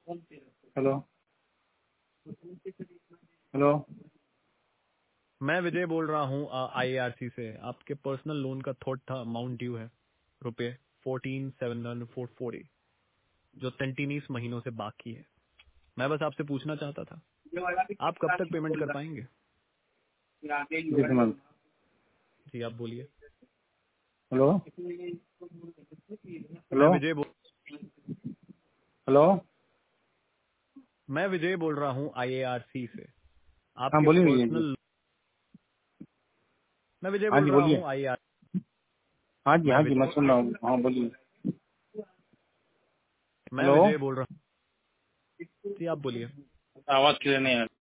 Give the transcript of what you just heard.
Hello hello. मैं विजय बोल रहा हूँ IARC से। आपके पर्सनल लोन का थोट था, अमाउंट ड्यू है रुपए 14,740 जो 39 महीनों से बाकी है। मैं बस आपसे पूछना चाहता था, आप कब तक पेमेंट कर पाएंगे? This month. जी आप बोलिए। हेलो मैं हेलो विजय बोल हेलो। मैं विजय बोल रहा हूँ IARC से। हाँ आपके बोलिए विजय जी। पर्सनल मैं विजय हाँ बोल जी रहा बोलिए। हूँ IARC। हाँ मैं जी मैं सुन रहा हूँ। हाँ बोलिए। मैं हेलो। विजय बोल रहा हूँ। जी आप बोलिए। आवाज क्लियर नहीं आ रही।